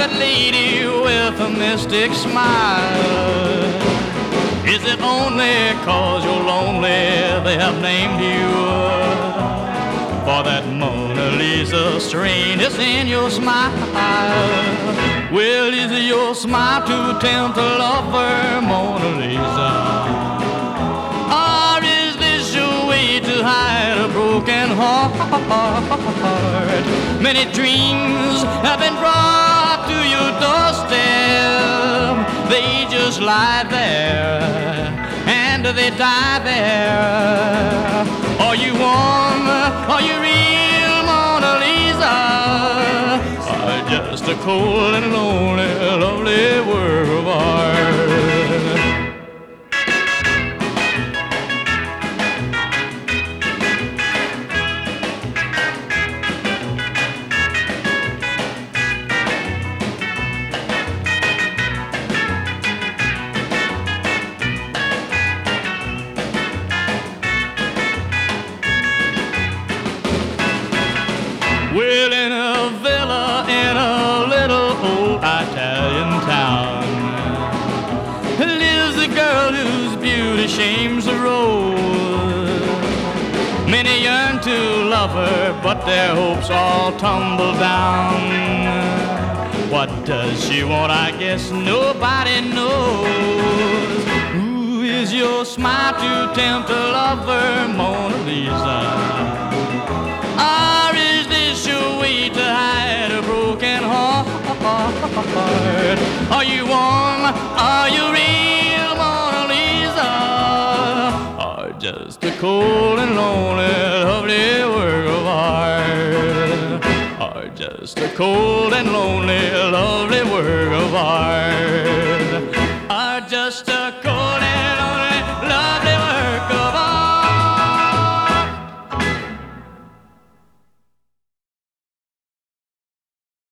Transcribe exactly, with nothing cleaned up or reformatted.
private lady with a mystic smile? Is it only 'cause you're lonely they have named you? For that Mona Lisa strain is in your smile. Well, is your smile to tempt a lover, Mona Lisa? Or is this your way to hide a broken heart? Many dreams have been brought to your doorstep. They just lie there and they die there. Are you warm? Are you real, Mona Lisa? Or just a cold and lonely, lovely work of art? Well, in a villa in a little old Italian town lives a girl whose beauty shames the road. Many yearn to love her, but their hopes all tumble down. What does she want? I guess nobody knows. Who is your smile to tempt a lover, Mona Lisa? Or is this your way to hide a broken heart? Are you warm? Are you real, Mona Lisa? Or just a cold and lonely, lovely work of art? Or just a cold and lonely